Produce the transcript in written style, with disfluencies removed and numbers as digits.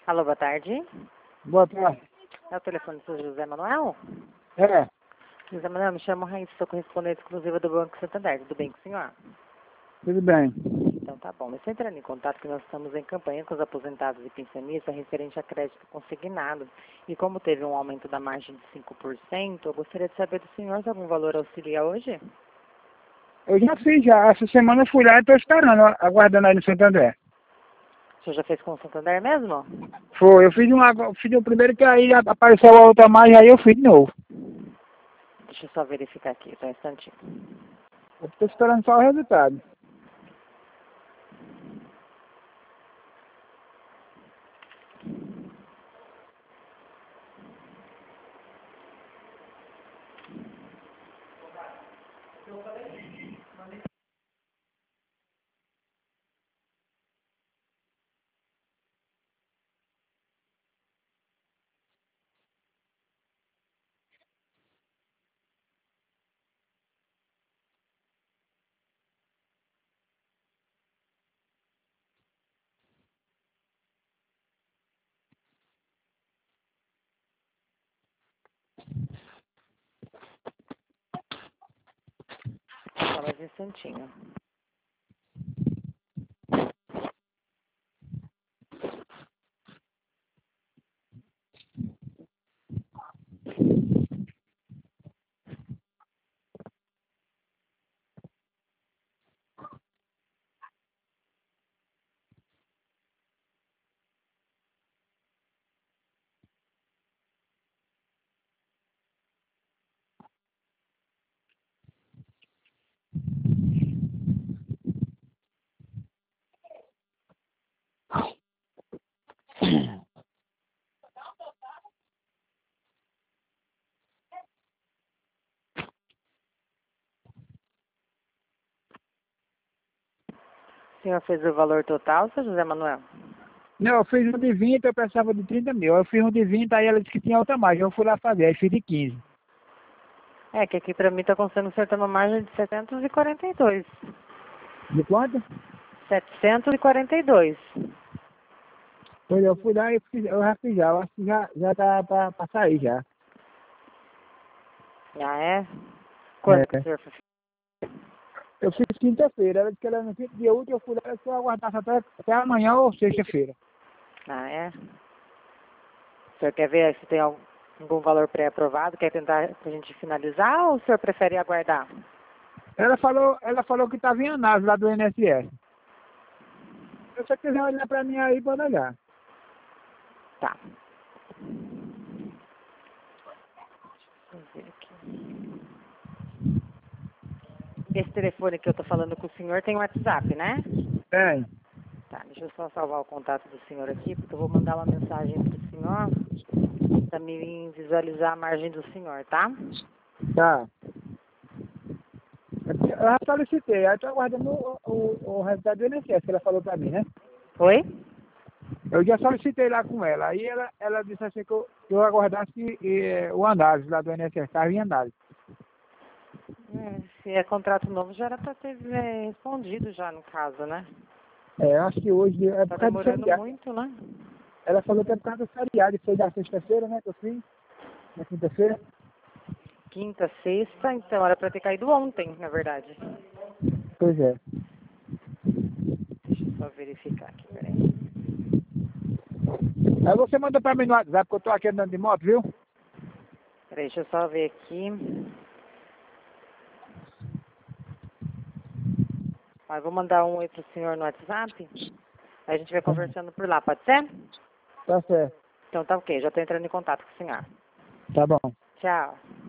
Alô, boa tarde. Boa tarde. É o telefone do seu José Manuel? É, José Manuel, me chamo Raíssa, sou correspondente exclusiva do Banco Santander. Tudo bem com o senhor? tudo bem. Então tá bom. Eu estou entrando em contato que nós estamos em campanha com os aposentados e pensionistas referente a crédito consignado. E como teve um aumento da margem de 5%, eu gostaria de saber do senhor se algum valor auxilia hoje? Eu já fiz já. Essa semana eu fui lá e estou esperando, aguardando aí no Santander. O senhor já fez com o Santander mesmo? Foi, fiz o primeiro que aí apareceu a outra mais, aí eu fiz de novo. Deixa eu só verificar aqui, só um instantinho. Eu estou esperando só o resultado. Só mais um instantinho. O senhor fez o valor total, seu José Manuel? Não, eu fiz um de 20, eu pensava de 30 mil. Eu fiz um de 20, aí ela disse que tinha outra mais. Eu fui lá fazer, aí fiz de 15. É, que aqui pra mim tá constando que o senhor tem uma margem de 742. De quanto? 742. Pois eu fui lá e eu já fiz já. Eu acho que já tá pra sair já. Ah, é? Quando que o É. senhor fez? Eu fiz quinta-feira. Ela disse que ela no quinto dia útil, eu fui lá e só aguardasse até amanhã ou sexta-feira. Ah, é? O senhor quer ver se tem algum valor pré-aprovado? Quer tentar pra gente finalizar ou o senhor prefere aguardar? Ela falou que estava em análise lá do INSS. Se você quiser olhar para mim aí, pode olhar. Tá. Deixa eu ver aqui. Esse telefone que eu tô falando com o senhor tem WhatsApp, né? Tem. Tá, deixa eu só salvar o contato do senhor aqui, porque eu vou mandar uma mensagem pro senhor pra me visualizar a margem do senhor, tá? Tá. Eu já solicitei, aí estou aguardando o resultado do INSS, que ela falou para mim, né? Oi? Eu já solicitei lá com ela. Aí ela disse assim que eu aguardasse o análise lá do INSS, estava em análise. Se é contrato novo, já era pra ter respondido já, no caso, né? É, eu acho que hoje é Tá por causa do demorando feriado. muito, né? Ela falou que é por causa do feriado, foi da sexta-feira, né, que eu fiz, na quinta-feira. Quinta, sexta, então era pra ter caído ontem, na verdade. Pois é. Deixa eu só verificar aqui, peraí. Aí você manda para mim no WhatsApp, que eu estou aqui andando de moto, viu? Peraí, deixa eu só ver aqui. Ah, eu vou mandar um aí pro senhor no WhatsApp. Aí a gente vai conversando por lá, pode ser? Tá certo. Então tá ok, já tô entrando em contato com o senhor. Tá bom. Tchau.